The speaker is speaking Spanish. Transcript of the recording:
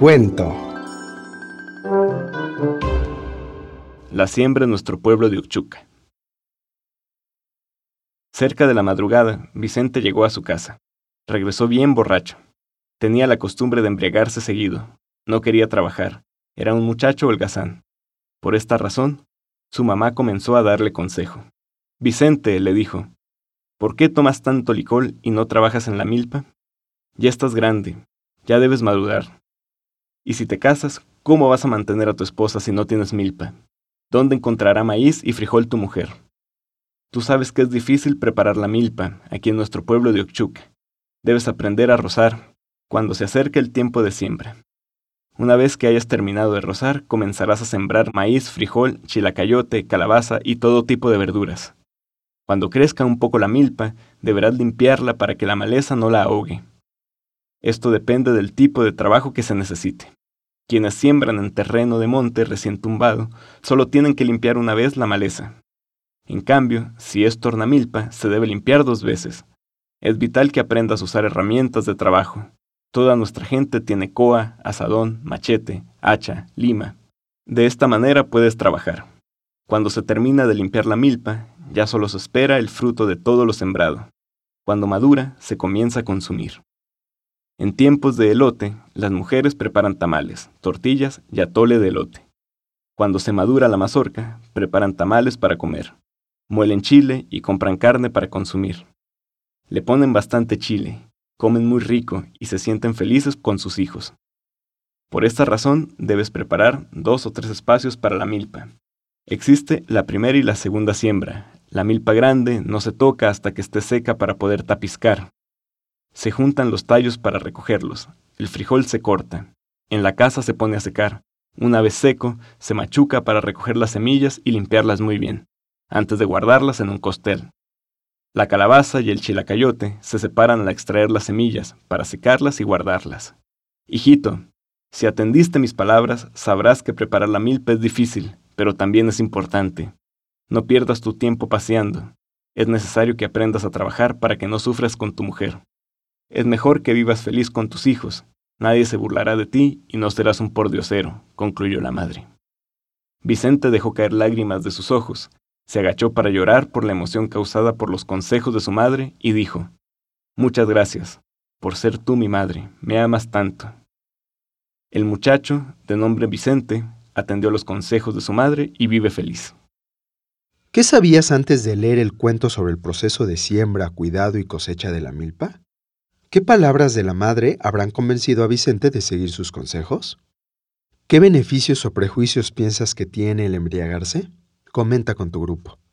cuento. La siembra en nuestro pueblo de Uchuca. Cerca de la madrugada, Vicente llegó a su casa. Regresó bien borracho. Tenía la costumbre de embriagarse seguido. No quería trabajar. Era un muchacho holgazán. Por esta razón, su mamá comenzó a darle consejo. Vicente, le dijo, ¿por qué tomas tanto licor y no trabajas en la milpa? Ya estás grande, ya debes madurar. Y si te casas, ¿cómo vas a mantener a tu esposa si no tienes milpa? ¿Dónde encontrará maíz y frijol tu mujer? Tú sabes que es difícil preparar la milpa aquí en nuestro pueblo de Uchuca. Debes aprender a rozar cuando se acerque el tiempo de siembra. Una vez que hayas terminado de rozar, comenzarás a sembrar maíz, frijol, chilacayote, calabaza y todo tipo de verduras. Cuando crezca un poco la milpa, deberás limpiarla para que la maleza no la ahogue. Esto depende del tipo de trabajo que se necesite. Quienes siembran en terreno de monte recién tumbado, solo tienen que limpiar una vez la maleza. En cambio, si es tornamilpa, se debe limpiar 2 veces. Es vital que aprendas a usar herramientas de trabajo. Toda nuestra gente tiene coa, azadón, machete, hacha, lima. De esta manera puedes trabajar. Cuando se termina de limpiar la milpa, ya solo se espera el fruto de todo lo sembrado. Cuando madura, se comienza a consumir. En tiempos de elote, las mujeres preparan tamales, tortillas y atole de elote. Cuando se madura la mazorca, preparan tamales para comer. Muelen chile y compran carne para consumir. Le ponen bastante chile, comen muy rico y se sienten felices con sus hijos. Por esta razón, debes preparar 2 o 3 espacios para la milpa. Existe la primera y la segunda siembra. La milpa grande no se toca hasta que esté seca para poder tapizcar. Se juntan los tallos para recogerlos. El frijol se corta. En la casa se pone a secar. Una vez seco, se machuca para recoger las semillas y limpiarlas muy bien, antes de guardarlas en un costel. La calabaza y el chilacayote se separan al extraer las semillas, para secarlas y guardarlas. Hijito, si atendiste mis palabras, sabrás que preparar la milpa es difícil, pero también es importante. No pierdas tu tiempo paseando. Es necesario que aprendas a trabajar para que no sufras con tu mujer. Es mejor que vivas feliz con tus hijos. Nadie se burlará de ti y no serás un pordiosero, concluyó la madre. Vicente dejó caer lágrimas de sus ojos. Se agachó para llorar por la emoción causada por los consejos de su madre y dijo, «Muchas gracias, por ser tú mi madre, me amas tanto». El muchacho, de nombre Vicente, atendió los consejos de su madre y vive feliz. ¿Qué sabías antes de leer el cuento sobre el proceso de siembra, cuidado y cosecha de la milpa? ¿Qué palabras de la madre habrán convencido a Vicente de seguir sus consejos? ¿Qué beneficios o prejuicios piensas que tiene el embriagarse? Comenta con tu grupo.